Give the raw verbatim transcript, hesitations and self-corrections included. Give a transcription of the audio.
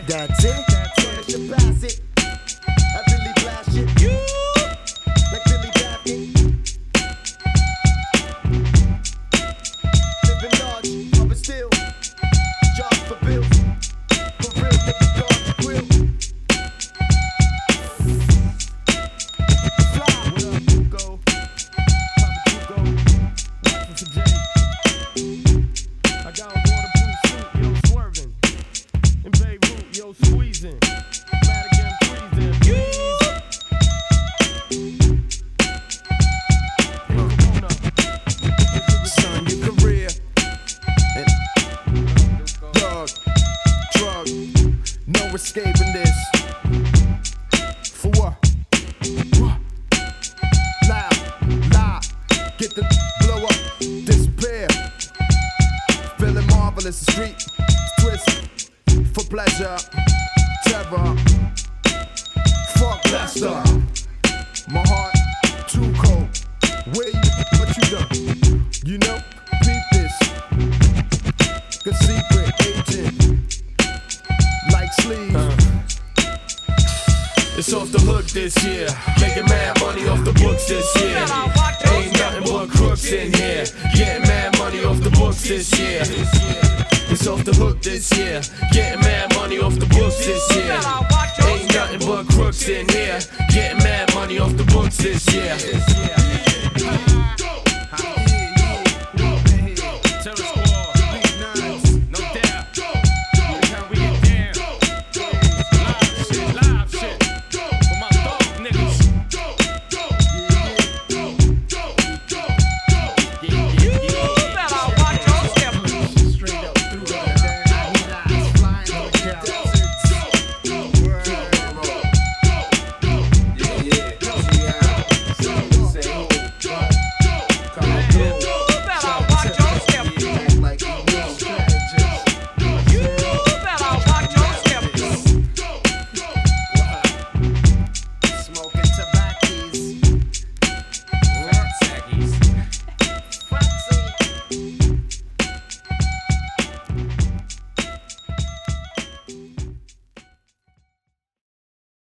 That's it. Furnish your pass it. I really blast it. You like Billy Baffin. Living large, up and still. Job for bills. For real, nigga, guard the grill. Fly. What up, Hugo? Papa Hugo. Watching today. I got a waterproof suit, yo, swerving. In Beirut, yo, squeezing. Madigan freezing. Son, your career. And dog, drug, no escaping this. For what? What? Loud, loud, get the blow up, disappear. Feeling marvelous, the street twist for pleasure, terror. Fuck Lester, my heart too cold. Where you, what you done? You know, peep this. Good secret agent, like sleeves. Uh. It's off the hook this year. Making mad money off the books this year. Ain't nothing but crooks in here. Getting mad money off the books this year. It's off the hook this year. Getting mad money off the books this year. Ain't nothing but crooks in here. Getting mad money off the books this year.